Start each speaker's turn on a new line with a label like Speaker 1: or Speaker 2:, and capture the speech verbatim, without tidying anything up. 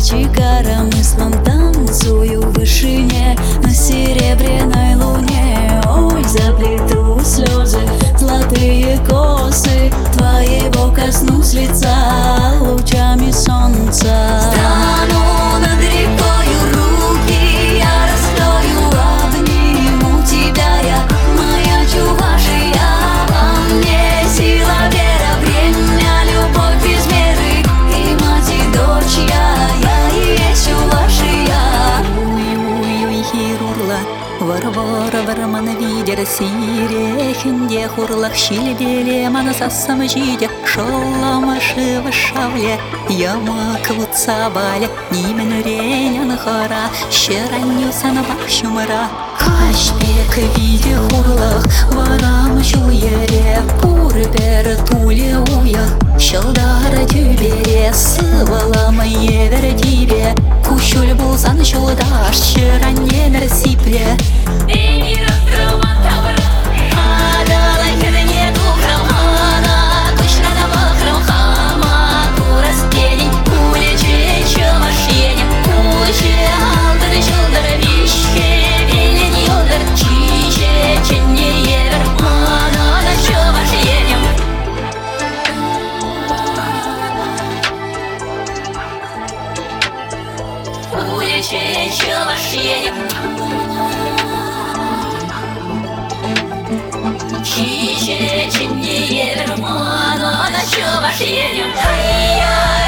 Speaker 1: плечи коромыслом танцую в вышине на серебряной луне. Ой, заплету слезы, золотые косы твоего коснусь лица лучами солнца. Стану над рекою, руки я раскрою, обниму тебя я, моя Чувашия. Во мне сила, вера, время, любовь без меры, и мать, и дочь я, я и есть Чувашия. Уй-уй-уй, хирурла, вар-вар, варман видер сирехинде, хурлах щилебеле, манасасам жиде, шоломаши в шавле, ямак в цабале, нимен ренян хора, щеранюсан бахшумра. Кашпек виде хурлах, варам шуере, пурбер туле уях, шалдара тюбере, сывала евер тебе, кущуль булсан шулдаш, щеранемер сипле.
Speaker 2: Чиче, чине, ермано, на чё ваш енем?